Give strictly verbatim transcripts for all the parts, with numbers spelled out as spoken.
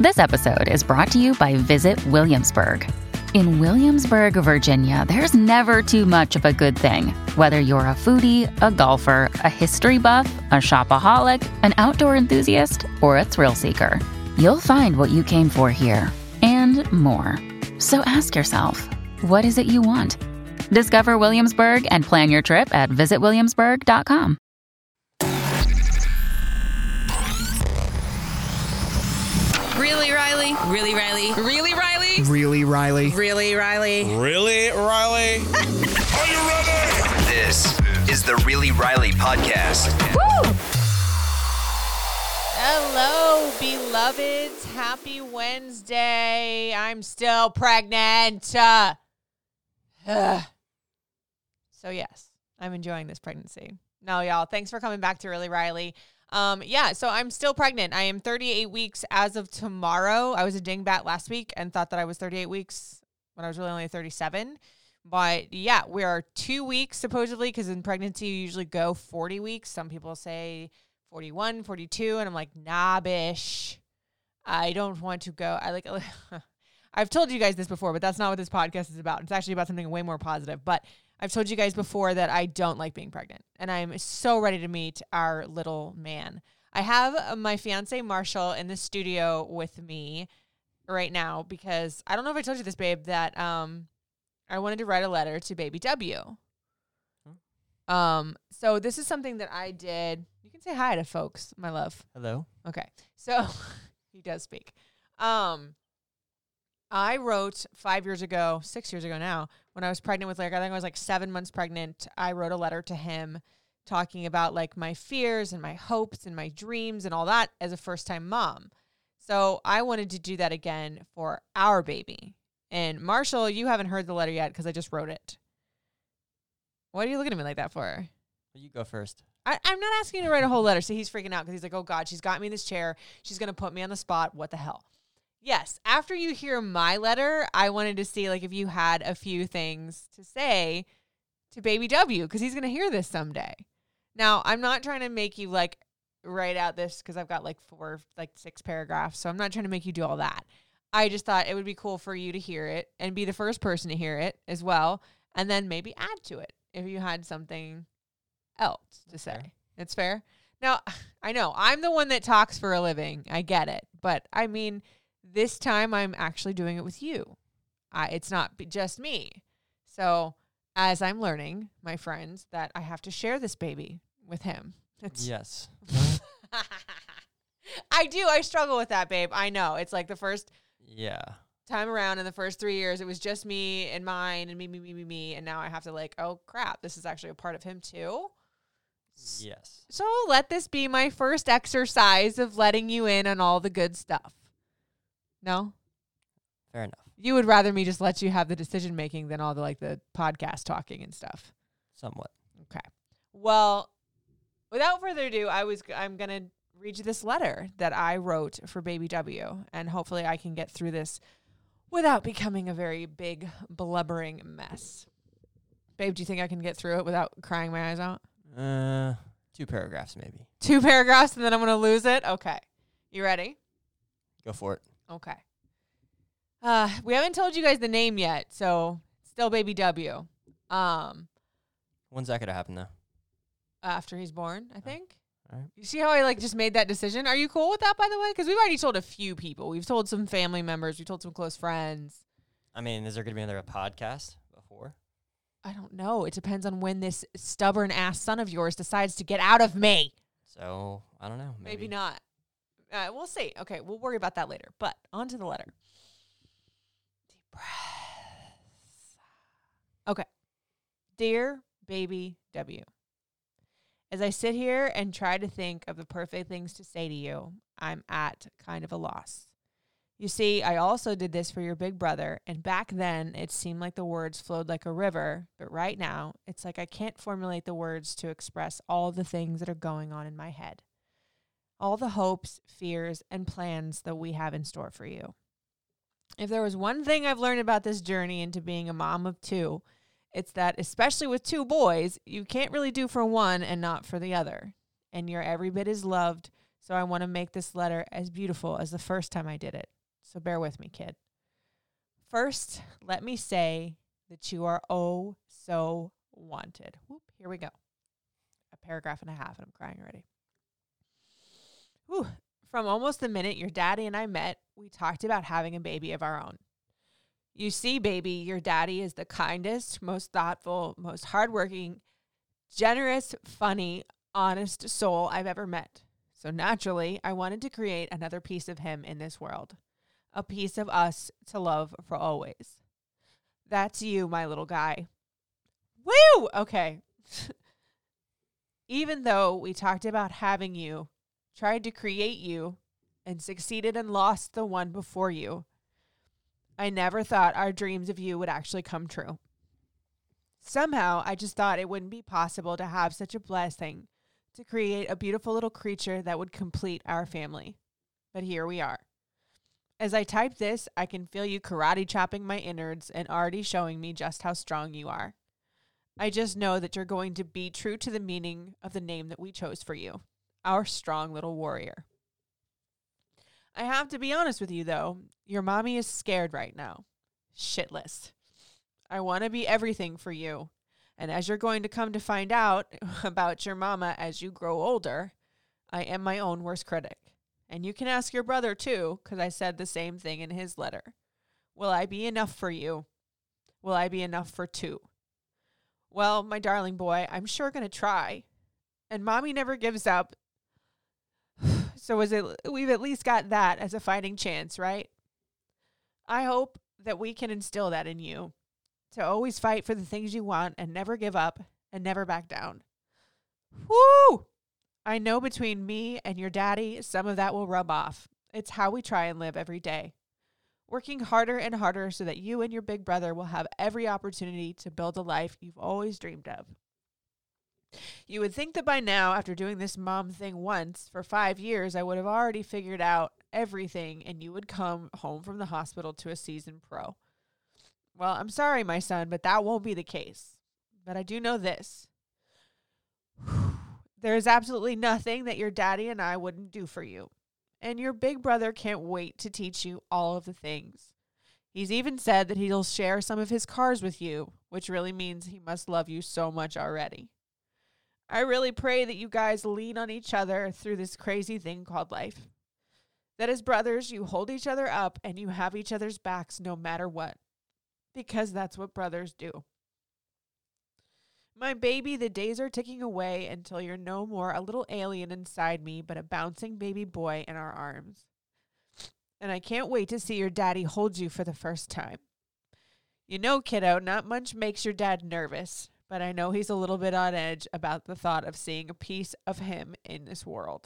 This episode is brought to you by Visit Williamsburg. In Williamsburg, Virginia, there's never too much of a good thing. Whether you're a foodie, a golfer, a history buff, a shopaholic, an outdoor enthusiast, or a thrill seeker, you'll find what you came for here and more. So ask yourself, what is it you want? Discover Williamsburg and plan your trip at visit williamsburg dot com. Really, Riley? Really, Riley? Really, Riley? Really, Riley? Really, Riley? Really, Riley? Are you ready? This is the Really Riley podcast. Woo! Hello, beloveds. Happy Wednesday. I'm still pregnant. Uh, ugh. So, yes, I'm enjoying this pregnancy. No, y'all, thanks for coming back to Really Riley. Um, yeah, so I'm still pregnant. I am thirty-eight weeks as of tomorrow. I was a dingbat last week and thought that I was thirty-eight weeks when I was really only thirty-seven. But yeah, we are two weeks supposedly, because in pregnancy you usually go forty weeks. Some people say forty-one, forty-two, and I'm like, nah, bish. I don't want to go. I like, I've told you guys this before, but that's not what this podcast is about. It's actually about something way more positive. But I've told you guys before that I don't like being pregnant, and I'm so ready to meet our little man. I have my fiance Marshall in the studio with me right now because I don't know if I told you this, babe, that um, I wanted to write a letter to baby W. Hmm. Um, so this is something that I did. You can say hi to folks, my love. Hello. Okay. So he does speak. Um, I wrote five years ago, six years ago now, when I was pregnant with, like, I think I was like seven months pregnant. I wrote a letter to him talking about like my fears and my hopes and my dreams and all that as a first time mom. So I wanted to do that again for our baby. And Marshall, you haven't heard the letter yet because I just wrote it. What are you looking at me like that for? You go first. I, I'm not asking you to write a whole letter. So he's freaking out because he's like, oh God, she's got me in this chair. She's going to put me on the spot. What the hell? Yes, after you hear my letter, I wanted to see like if you had a few things to say to baby W, because he's going to hear this someday. Now, I'm not trying to make you like write out this, because I've got like four, like six paragraphs, so I'm not trying to make you do all that. I just thought it would be cool for you to hear it and be the first person to hear it as well, and then maybe add to it if you had something else to say. Fair. It's fair? Now, I know, I'm the one that talks for a living. I get it. But, I mean, this time I'm actually doing it with you. I, it's not just me. So as I'm learning, my friends, that I have to share this baby with him. It's yes. I do. I struggle with that, babe. I know. It's like the first yeah time around in the first three years, it was just me and mine and me, me, me, me, me. And now I have to like, oh, crap, this is actually a part of him too. Yes. So let this be my first exercise of letting you in on all the good stuff. No? Fair enough. You would rather me just let you have the decision making than all the like the podcast talking and stuff. Somewhat. Okay. Well, without further ado, I was I'm going to read you this letter that I wrote for baby W, and hopefully I can get through this without becoming a very big blubbering mess. Babe, do you think I can get through it without crying my eyes out? Uh, two paragraphs maybe. Two paragraphs and then I'm going to lose it? Okay. You ready? Go for it. Okay. Uh, we haven't told you guys the name yet, so still baby W. Um, When's that going to happen, though? After he's born, I think. All right. You see how I like just made that decision? Are you cool with that, by the way? Because we've already told a few people. We've told some family members. We told some close friends. I mean, is there going to be another podcast before? I don't know. It depends on when this stubborn-ass son of yours decides to get out of me. So, I don't know. Maybe, Maybe not. Uh, we'll see. Okay, we'll worry about that later. But on to the letter. Deep breaths. Okay. Dear baby W, as I sit here and try to think of the perfect things to say to you, I'm at kind of a loss. You see, I also did this for your big brother, and back then it seemed like the words flowed like a river, but right now it's like I can't formulate the words to express all the things that are going on in my head. All the hopes, fears, and plans that we have in store for you. If there was one thing I've learned about this journey into being a mom of two, it's that, especially with two boys, you can't really do for one and not for the other. And you're every bit as loved, So I want to make this letter as beautiful as the first time I did it. So bear with me, kid. First, let me say that you are oh so wanted. Whoop, here we go. A paragraph and a half, and I'm crying already. Whew. From almost the minute your daddy and I met, we talked about having a baby of our own. You see, baby, your daddy is the kindest, most thoughtful, most hardworking, generous, funny, honest soul I've ever met. So naturally, I wanted to create another piece of him in this world. A piece of us to love for always. That's you, my little guy. Woo! Okay. Even though we talked about having you, tried to create you, and succeeded and lost the one before you, I never thought our dreams of you would actually come true. Somehow, I just thought it wouldn't be possible to have such a blessing to create a beautiful little creature that would complete our family. But here we are. As I type this, I can feel you karate chopping my innards and already showing me just how strong you are. I just know that you're going to be true to the meaning of the name that we chose for you, our strong little warrior. I have to be honest with you, though. Your mommy is scared right now. Shitless. I want to be everything for you. And as you're going to come to find out about your mama as you grow older, I am my own worst critic. And you can ask your brother, too, because I said the same thing in his letter. Will I be enough for you? Will I be enough for two? Well, my darling boy, I'm sure going to try. And mommy never gives up. So is it, we've at least got that as a fighting chance, right? I hope that we can instill that in you, to always fight for the things you want and never give up and never back down. Woo! I know between me and your daddy, some of that will rub off. It's how we try and live every day. Working harder and harder so that you and your big brother will have every opportunity to build a life you've always dreamed of. You would think that by now, after doing this mom thing once for five years, I would have already figured out everything and you would come home from the hospital to a seasoned pro. Well, I'm sorry, my son, but that won't be the case. But I do know this. There is absolutely nothing that your daddy and I wouldn't do for you. And your big brother can't wait to teach you all of the things. He's even said that he'll share some of his cars with you, which really means he must love you so much already. I really pray that you guys lean on each other through this crazy thing called life. That as brothers, you hold each other up and you have each other's backs no matter what. Because that's what brothers do. My baby, the days are ticking away until you're no more a little alien inside me, but a bouncing baby boy in our arms. And I can't wait to see your daddy hold you for the first time. You know, kiddo, not much makes your dad nervous, but I know he's a little bit on edge about the thought of seeing a piece of him in this world.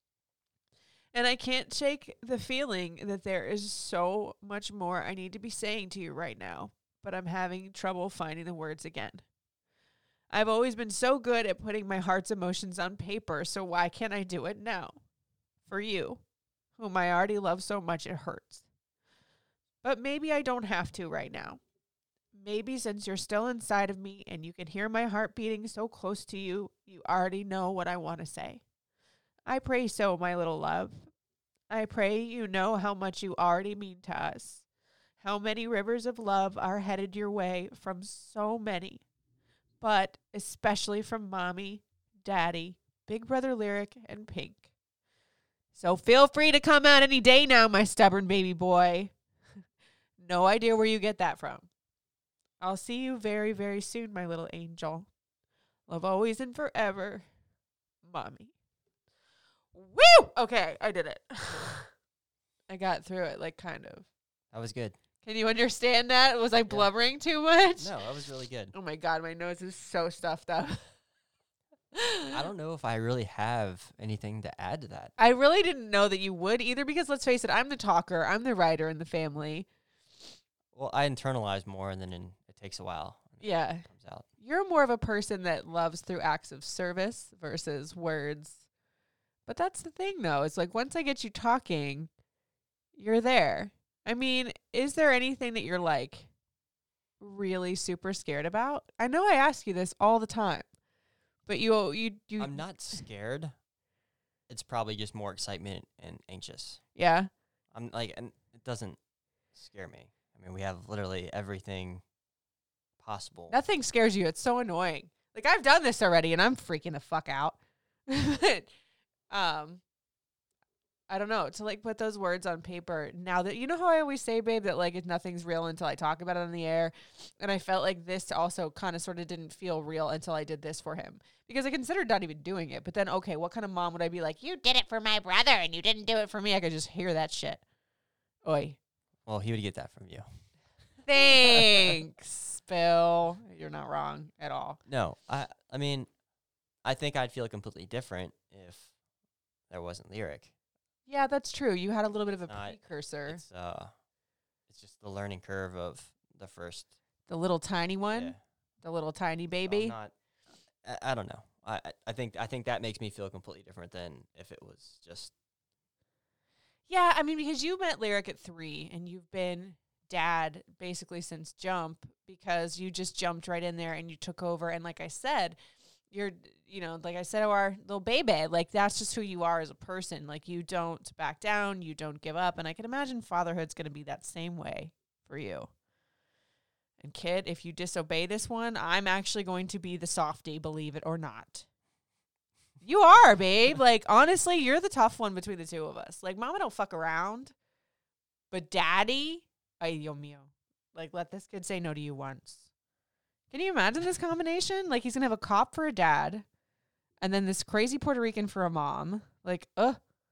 And I can't shake the feeling that there is so much more I need to be saying to you right now, but I'm having trouble finding the words again. I've always been so good at putting my heart's emotions on paper, so why can't I do it now? For you, whom I already love so much it hurts. But maybe I don't have to right now. Maybe since you're still inside of me and you can hear my heart beating so close to you, you already know what I want to say. I pray so, my little love. I pray you know how much you already mean to us. How many rivers of love are headed your way from so many. But especially from Mommy, Daddy, Big Brother Lyric, and Pink. So feel free to come out any day now, my stubborn baby boy. No idea where you get that from. I'll see you very, very soon, my little angel. Love always and forever, Mommy. Woo! Okay, I did it. I got through it, like, kind of. That was good. Can you understand that? Was I blubbering too much? No, that was really good. Oh my God, my nose is so stuffed up. I don't know if I really have anything to add to that. I really didn't know that you would either because, let's face it, I'm the talker. I'm the writer in the family. Well, I internalize more, and then in, it takes a while. Yeah. It comes out. You're more of a person that loves through acts of service versus words. But that's the thing, though. It's like once I get you talking, you're there. I mean, is there anything that you're like really super scared about? I know I ask you this all the time, but you, you, you. I'm not scared. it's probably just more excitement and anxious. Yeah. I'm like, and it doesn't scare me. I mean, we have literally everything possible. Nothing scares you. It's so annoying. Like, I've done this already, and I'm freaking the fuck out. But, um, I don't know. To, like, put those words on paper now that, you know how I always say, babe, that, like, if nothing's real until I talk about it on the air? And I felt like this also kind of sort of didn't feel real until I did this for him. Because I considered not even doing it. But then, okay, what kind of mom would I be like, you did it for my brother, and you didn't do it for me? I could just hear that shit. Oi. Well, he would get that from you. Thanks, Bill. You're not wrong at all. No, I I mean, I think I'd feel completely different if there wasn't Lyric. Yeah, that's true. You had a little bit of a Uh, precursor. It's uh, it's just the learning curve of the first The little tiny one, Yeah. the little tiny So I'm baby. not, I, I don't know. I I- I think I think that makes me feel completely different than if it was just. Yeah, I mean, because you met Lyric at three, and you've been dad basically since jump, because you just jumped right in there and you took over. And like I said, you're, you know, like I said, our little baby, like that's just who you are as a person. Like you don't back down, you don't give up. And I can imagine fatherhood's going to be that same way for you. And kid, if you disobey this one, I'm actually going to be the softie, believe it or not. You are, babe. Like, honestly, you're the tough one between the two of us. Like, mama don't fuck around. But daddy, ay, Dios mío. Like, let this kid say no to you once. Can you imagine this combination? Like, he's going to have a cop for a dad, and then this crazy Puerto Rican for a mom. Like, uh.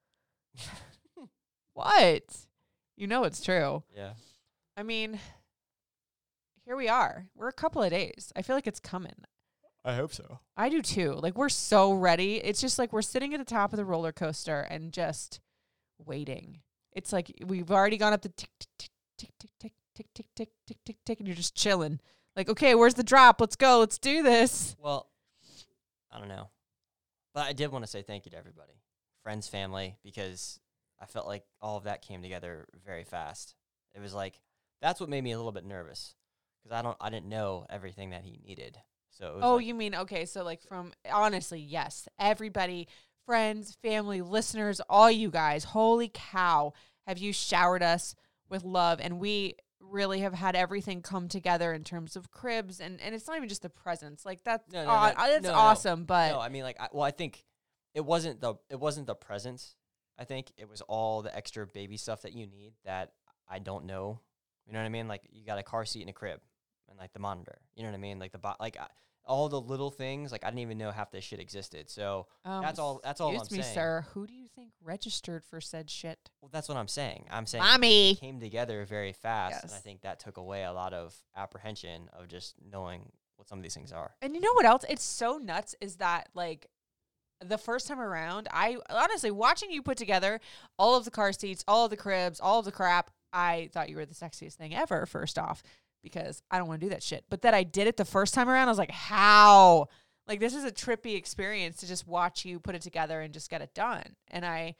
What? You know it's true. Yeah. I mean, here we are. We're a couple of days. I feel like it's coming. I hope so. I do too. Like, we're so ready. It's just like we're sitting at the top of the roller coaster and just waiting. It's like we've already gone up the tick, tick, tick, tick, tick, tick, tick, tick, tick, tick, tick, tick, and you're just chilling. Like, okay, where's the drop? Let's go. Let's do this. Well, I don't know. But I did want to say thank you to everybody. Friends, family, because I felt like all of that came together very fast. It was like, that's what made me a little bit nervous, because I don't, I didn't know everything that he needed. So it was Oh, like, you mean, okay, so like from, honestly, yes, everybody, friends, family, listeners, all you guys, holy cow, have you showered us with love. And we really have had everything come together in terms of cribs. And, and it's not even just the presents. Like, that's, No, no, aw- no, that's no, no. awesome, but no, I mean, like, I, well, I think it wasn't the, it wasn't the presents. I think it was all the extra baby stuff that you need that I don't know. You know what I mean? Like, you got a car seat and a crib and like the monitor, you know what I mean? Like the, bo- like I, all the little things, like I didn't even know half this shit existed. So um, that's all, that's all I'm excuse me, saying. sir, who do you think registered for said shit? Well, that's what I'm saying. I'm saying Mommy. it came together very fast, and I Yes. think that took away a lot of apprehension of just knowing what some of these things are. And you know what else? It's so nuts is that, like, the first time around, I honestly, watching you put together all of the car seats, all of the cribs, all of the crap, I thought you were the sexiest thing ever, first off, because I don't want to do that shit. But that I did it the first time around, I was like, how? Like, this is a trippy experience to just watch you put it together and just get it done. And I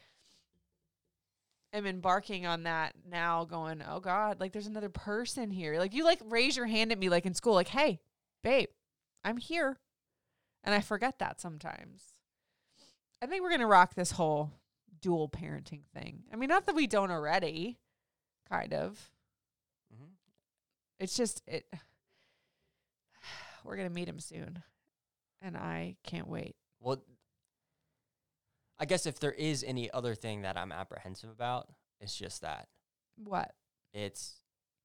am embarking on that now, going, oh, God, like, there's another person here. Like, you, like, raise your hand at me, like, in school, like, hey, babe, I'm here. And I forget that sometimes. I think we're going to rock this whole dual parenting thing. I mean, not that we don't already, kind of. Mm-hmm. It's just, it. We're going to meet him soon. And I can't wait. Well, I guess if there is any other thing that I'm apprehensive about, it's just that. What? It's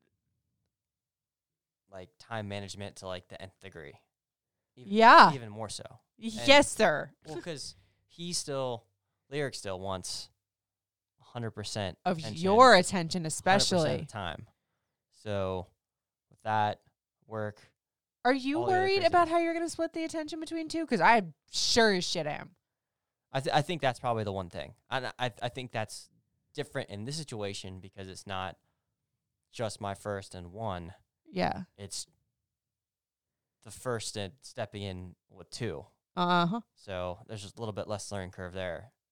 like time management to like the nth degree. Even, Yeah. Even more so. Yes, sir. Well, because he still, Lyric still wants one hundred percent Of attention, your attention, one hundred percent especially. of the time. So with that, work. Are you all the other worried crazy about things. how you're going to split the attention between two? Because I sure as shit am. I th- I think that's probably the one thing. And I I I think that's different in this situation because it's not just my first and one. Yeah. It's the first and stepping in with two. Uh-huh. So there's just a little bit less learning curve there.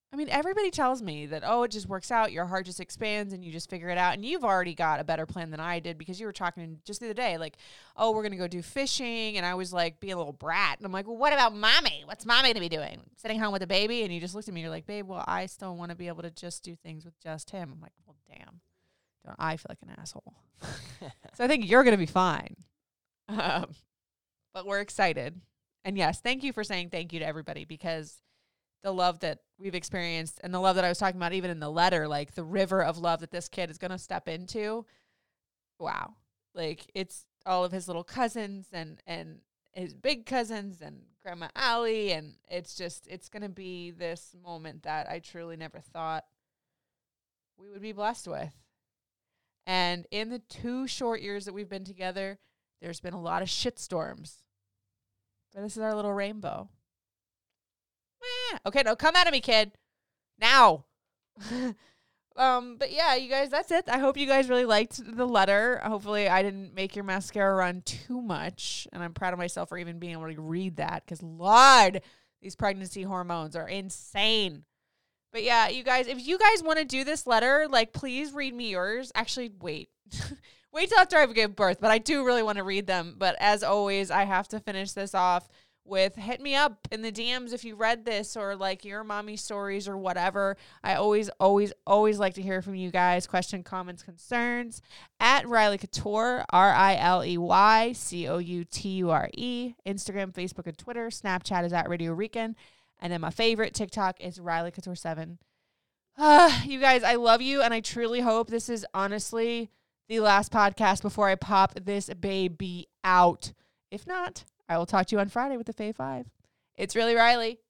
I mean, everybody tells me that, oh, it just works out. Your heart just expands and you just figure it out. And you've already got a better plan than I did because you were talking just the other day, like, oh, we're going to go do fishing. And I was like, being a little brat. And I'm like, well, what about mommy? What's mommy to be doing? Sitting home with a baby? And you just looked at me. You're like, babe, well, I still want to be able to just do things with just him. I'm like, well, damn. Don't I feel like an asshole? So I think you're going to be fine. Um, but we're excited. And yes, thank you for saying thank you to everybody because the love that we've experienced and the love that I was talking about even in the letter, like the river of love that this kid is going to step into. Wow. Like it's all of his little cousins and, and his big cousins and Grandma Allie. And it's just, it's going to be this moment that I truly never thought we would be blessed with. And in the two short years that we've been together, there's been a lot of shitstorms. But this is our little rainbow. Okay, no, come at me, kid. Now. um, but yeah, you guys, that's it. I hope you guys really liked the letter. Hopefully I didn't make your mascara run too much. And I'm proud of myself for even being able to read that. Because, Lord, these pregnancy hormones are insane. But yeah, you guys, if you guys want to do this letter, like, please read me yours. Actually, wait. Wait till after I give birth. But I do really want to read them. But as always, I have to finish this off with hit me up in the D Ms if you read this or like your mommy stories or whatever. I always, always, always like to hear from you guys. Question, comments, concerns at Riley Couture, R I L E Y C O U T U R E. Instagram, Facebook, and Twitter. Snapchat is at Radio Rican. And then my favorite TikTok is Riley Couture seven. Uh, you guys, I love you. And I truly hope this is honestly the last podcast before I pop this baby out. If not, I will talk to you on Friday with the Fave Five. It's really Riley.